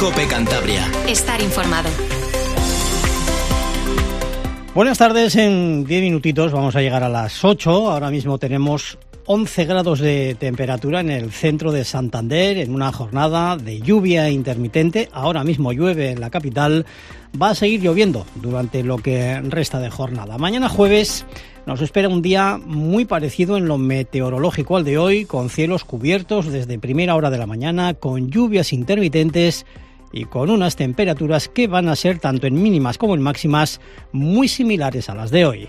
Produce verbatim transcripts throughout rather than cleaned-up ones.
COPE Cantabria. Estar informado. Buenas tardes, en diez minutitos vamos a llegar a las ocho. Ahora mismo tenemos once grados de temperatura en el centro de Santander, en una jornada de lluvia intermitente. Ahora mismo llueve en la capital, va a seguir lloviendo durante lo que resta de jornada. Mañana jueves nos espera un día muy parecido en lo meteorológico al de hoy, con cielos cubiertos desde primera hora de la mañana, con lluvias intermitentes y con unas temperaturas que van a ser, tanto en mínimas como en máximas, muy similares a las de hoy.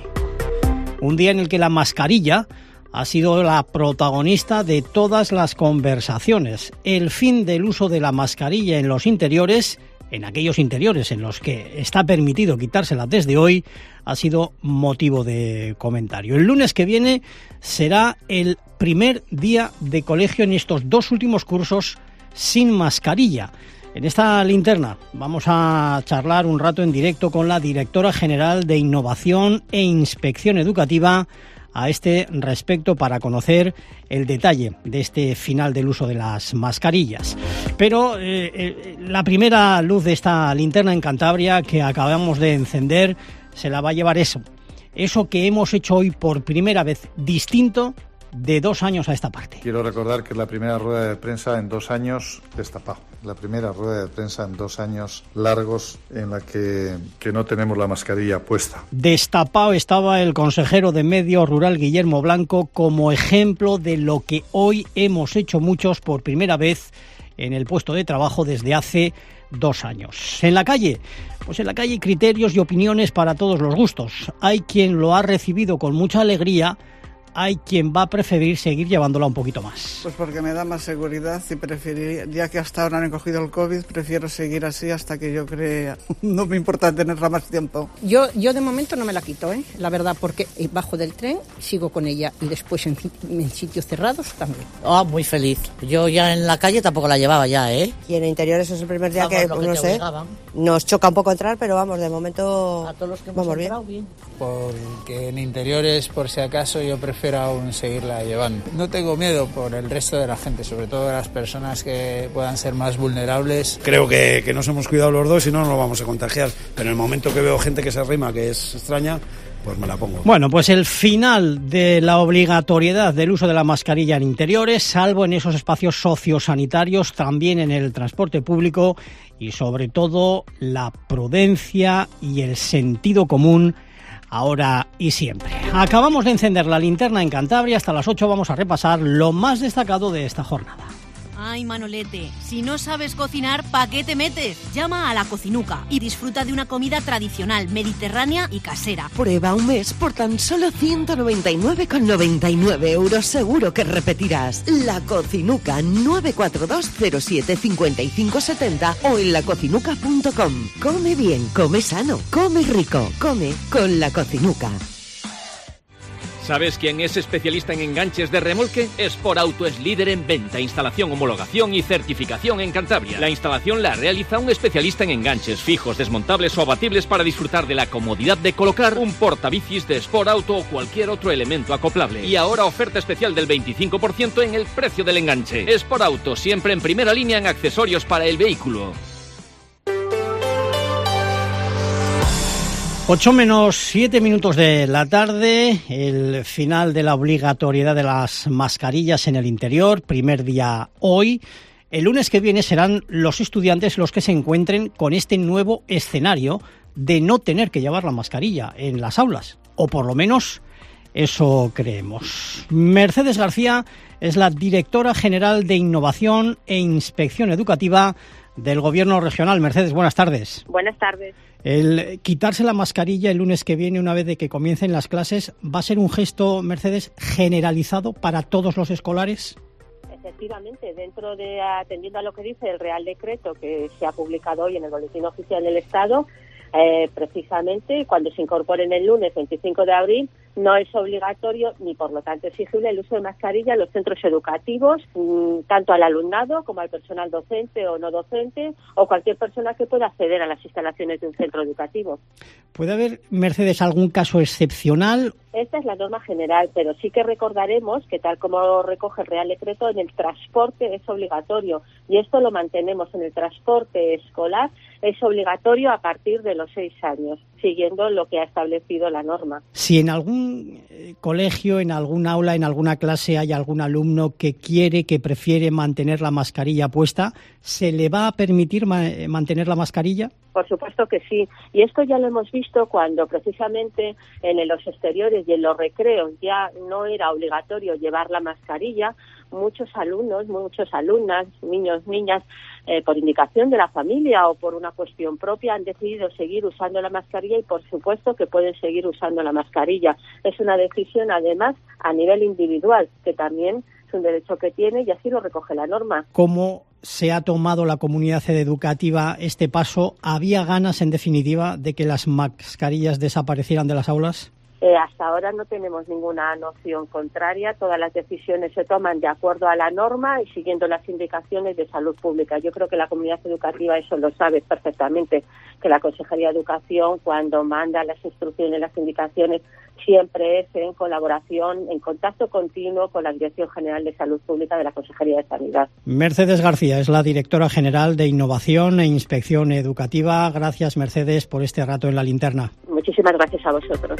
Un día en el que la mascarilla ha sido la protagonista de todas las conversaciones. El fin del uso de la mascarilla en los interiores, en aquellos interiores en los que está permitido quitársela desde hoy, ha sido motivo de comentario. El lunes que viene será el primer día de colegio en estos dos últimos cursos sin mascarilla. En esta linterna vamos a charlar un rato en directo con la directora general de Innovación e Inspección Educativa a este respecto, para conocer el detalle de este final del uso de las mascarillas. Pero eh, eh, la primera luz de esta linterna en Cantabria que acabamos de encender se la va a llevar eso. Eso que hemos hecho hoy por primera vez distinto de dos años a esta parte. Quiero recordar que es la primera rueda de prensa en dos años destapado. La primera rueda de prensa en dos años largos en la que, que no tenemos la mascarilla puesta. Destapado estaba el consejero de Medio Rural, Guillermo Blanco, como ejemplo de lo que hoy hemos hecho muchos por primera vez en el puesto de trabajo desde hace dos años. En la calle, pues en la calle hay criterios y opiniones para todos los gustos. Hay quien lo ha recibido con mucha alegría, hay quien va a preferir seguir llevándola un poquito más. Pues porque me da más seguridad y preferiría, ya que hasta ahora han cogido el COVID, prefiero seguir así hasta que yo crea. No me importa tenerla más tiempo. Yo yo de momento no me la quito, ¿eh? La verdad, porque bajo del tren sigo con ella y después en, en sitios cerrados también. Ah, oh, muy feliz. Yo ya en la calle tampoco la llevaba ya, ¿eh? Y en interiores es el primer día vamos, que, que no sé, obligaban. Nos choca un poco entrar, pero vamos, de momento a todos los que hemos vamos entrado, bien. bien. Porque en interiores, por si acaso, yo prefiero aún seguirla llevando. No tengo miedo por el resto de la gente, sobre todo de las personas que puedan ser más vulnerables. Creo que, que nos hemos cuidado los dos y no nos vamos a contagiar, pero en el momento que veo gente que se arrima, que es extraña, pues me la pongo. Bueno, pues el final de la obligatoriedad del uso de la mascarilla en interiores, salvo en esos espacios sociosanitarios, también en el transporte público, y sobre todo la prudencia y el sentido común ahora y siempre. Acabamos de encender la linterna en Cantabria. Hasta las ocho vamos a repasar lo más destacado de esta jornada. Ay, Manolete, si no sabes cocinar, ¿pa' qué te metes? Llama a La Cocinuca y disfruta de una comida tradicional, mediterránea y casera. Prueba un mes por tan solo ciento noventa y nueve con noventa y nueve euros. Seguro que repetirás. La Cocinuca, nueve cuatro dos cero siete cinco cinco siete cero o en lacocinuca punto com. Come bien, come sano, come rico, come con La Cocinuca. ¿Sabes quién es especialista en enganches de remolque? Sport Auto es líder en venta, instalación, homologación y certificación en Cantabria. La instalación la realiza un especialista en enganches fijos, desmontables o abatibles para disfrutar de la comodidad de colocar un portabicis de Sport Auto o cualquier otro elemento acoplable. Y ahora oferta especial del veinticinco por ciento en el precio del enganche. Sport Auto, siempre en primera línea en accesorios para el vehículo. Ocho menos siete minutos de la tarde, el final de la obligatoriedad de las mascarillas en el interior, primer día hoy. El lunes que viene serán los estudiantes los que se encuentren con este nuevo escenario de no tener que llevar la mascarilla en las aulas, o por lo menos eso creemos. Mercedes García es la directora general de Innovación e Inspección Educativa del Gobierno Regional. Mercedes, buenas tardes. Buenas tardes. El quitarse la mascarilla el lunes que viene, una vez de que comiencen las clases, ¿va a ser un gesto, Mercedes, generalizado para todos los escolares? Efectivamente, dentro de, atendiendo a lo que dice el Real Decreto que se ha publicado hoy en el Boletín Oficial del Estado, eh, precisamente cuando se incorporen el lunes veinticinco de abril, no es obligatorio ni por lo tanto exigible el uso de mascarilla en los centros educativos, mmm, tanto al alumnado como al personal docente o no docente o cualquier persona que pueda acceder a las instalaciones de un centro educativo. ¿Puede haber, Mercedes, algún caso excepcional Esta es la norma general, pero sí que recordaremos que, tal como recoge el Real Decreto, en el transporte es obligatorio, y esto lo mantenemos en el transporte escolar, es obligatorio a partir de los seis años, siguiendo lo que ha establecido la norma. Si en algún colegio, en algún aula, en alguna clase hay algún alumno que quiere, que prefiere mantener la mascarilla puesta, ¿se le va a permitir ma- mantener la mascarilla? Por supuesto que sí, y esto ya lo hemos visto cuando precisamente en los exteriores y en los recreos ya no era obligatorio llevar la mascarilla. Muchos alumnos, muchas alumnas, niños, niñas, eh, por indicación de la familia o por una cuestión propia han decidido seguir usando la mascarilla, y por supuesto que pueden seguir usando la mascarilla. Es una decisión además a nivel individual, que también es un derecho que tiene, y así lo recoge la norma. ¿Cómo se ha tomado la comunidad educativa este paso? ¿Había ganas, en definitiva, de que las mascarillas desaparecieran de las aulas? Eh, hasta ahora no tenemos ninguna noción contraria. Todas las decisiones se toman de acuerdo a la norma y siguiendo las indicaciones de salud pública. Yo creo que la comunidad educativa eso lo sabe perfectamente, que la Consejería de Educación, cuando manda las instrucciones, las indicaciones, siempre es en colaboración, en contacto continuo con la Dirección General de Salud Pública de la Consejería de Sanidad. Mercedes García es la directora general de Innovación e Inspección Educativa. Gracias, Mercedes, por este rato en la linterna. Muchísimas gracias a vosotros.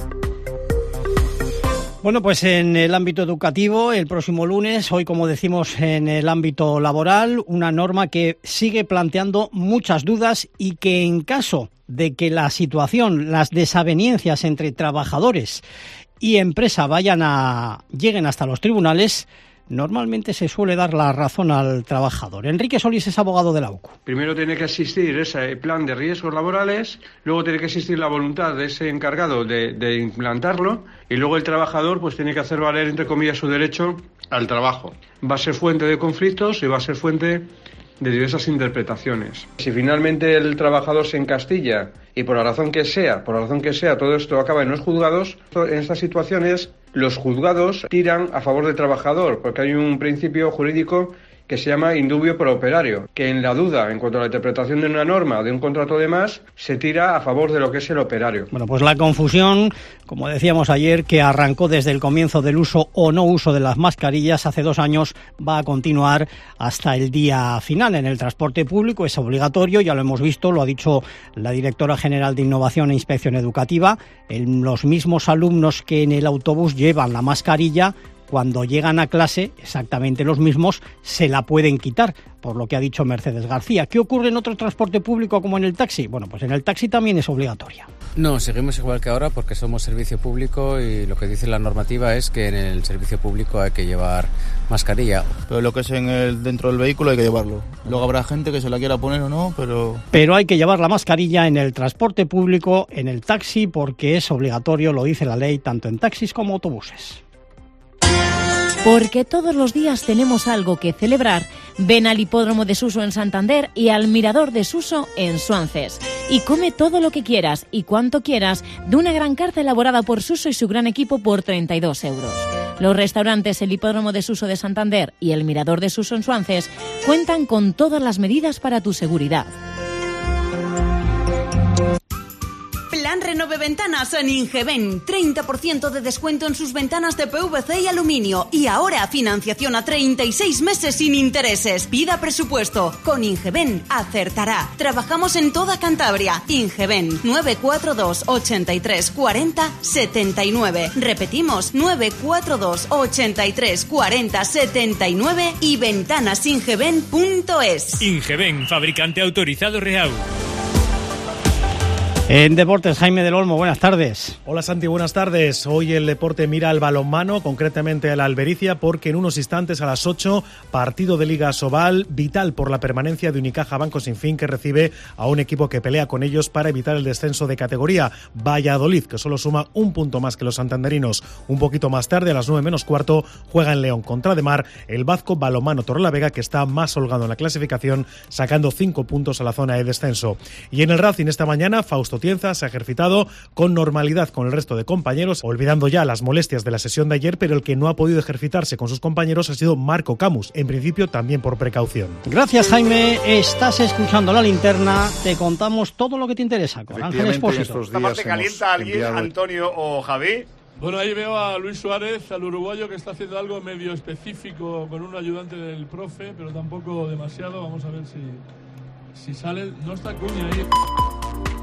Bueno, pues en el ámbito educativo, el próximo lunes, hoy como decimos en el ámbito laboral, una norma que sigue planteando muchas dudas y que en caso de que la situación, las desavenencias entre trabajadores y empresa vayan a lleguen hasta los tribunales, normalmente se suele dar la razón al trabajador. Enrique Solís es abogado de la U C U. Primero tiene que existir ese plan de riesgos laborales, luego tiene que existir la voluntad de ese encargado de, de implantarlo, y luego el trabajador pues tiene que hacer valer, entre comillas, su derecho al trabajo. Va a ser fuente de conflictos y va a ser fuente de diversas interpretaciones. Si finalmente el trabajador se encastilla y por la razón que sea, por la razón que sea, todo esto acaba en los juzgados, en estas situaciones los juzgados tiran a favor del trabajador, porque hay un principio jurídico que se llama indubio pro operario, que en la duda en cuanto a la interpretación de una norma o de un contrato de más, se tira a favor de lo que es el operario. Bueno, pues la confusión, como decíamos ayer, que arrancó desde el comienzo del uso o no uso de las mascarillas hace dos años, va a continuar hasta el día final. En el transporte público es obligatorio, ya lo hemos visto, lo ha dicho la directora general de Innovación e Inspección Educativa. En los mismos alumnos que en el autobús llevan la mascarilla, cuando llegan a clase, exactamente los mismos, se la pueden quitar, por lo que ha dicho Mercedes García. ¿Qué ocurre en otro transporte público como en el taxi? Bueno, pues en el taxi también es obligatoria. No, seguimos igual que ahora porque somos servicio público y lo que dice la normativa es que en el servicio público hay que llevar mascarilla. Pero lo que es en el, dentro del vehículo hay que llevarlo. Luego habrá gente que se la quiera poner o no, pero... Pero hay que llevar la mascarilla en el transporte público, en el taxi, porque es obligatorio, lo dice la ley, tanto en taxis como autobuses. Porque todos los días tenemos algo que celebrar. Ven al Hipódromo de Suso en Santander y al Mirador de Suso en Suances. Y come todo lo que quieras y cuanto quieras de una gran carta elaborada por Suso y su gran equipo por treinta y dos euros. Los restaurantes El Hipódromo de Suso de Santander y el Mirador de Suso en Suances cuentan con todas las medidas para tu seguridad. Plan Renove Ventanas en Ingeben. treinta por ciento de descuento en sus ventanas de P V C y aluminio. Y ahora financiación a treinta y seis meses sin intereses. Pida presupuesto. Con Ingeben acertará. Trabajamos en toda Cantabria. Ingeben nueve cuatro dos, ochenta y tres, cuarenta, setenta y nueve. Repetimos, nueve cuatro dos, ochenta y tres, cuarenta, setenta y nueve y ventanasingeben punto es. Ingeben, fabricante autorizado Reau. En Deportes, Jaime del Olmo, buenas tardes. Hola Santi, buenas tardes. Hoy el deporte mira al balonmano, concretamente a la Albericia, porque en unos instantes a las ocho, partido de Liga Sobal, vital por la permanencia de Unicaja Banco Sin Fin, que recibe a un equipo que pelea con ellos para evitar el descenso de categoría, Valladolid, que solo suma un punto más que los santanderinos. Un poquito más tarde, a las nueve menos cuarto, juega en León contra Demar el Bazco Balonmano Torrelavega, que está más holgado en la clasificación, sacando cinco puntos a la zona de descenso. Y en el Racing esta mañana, Fausto Tienza se ha ejercitado con normalidad con el resto de compañeros, olvidando ya las molestias de la sesión de ayer, pero el que no ha podido ejercitarse con sus compañeros ha sido Marco Camus, en principio también por precaución. Gracias, Jaime. Estás escuchando La Linterna, te contamos todo lo que te interesa con Ángel Expósito. ¿Esta parte calienta alguien, enviado... Antonio o Javi? Bueno, ahí veo a Luis Suárez, al uruguayo, que está haciendo algo medio específico con un ayudante del profe, pero tampoco demasiado. Vamos a ver si, si sale. No está Acuña ahí.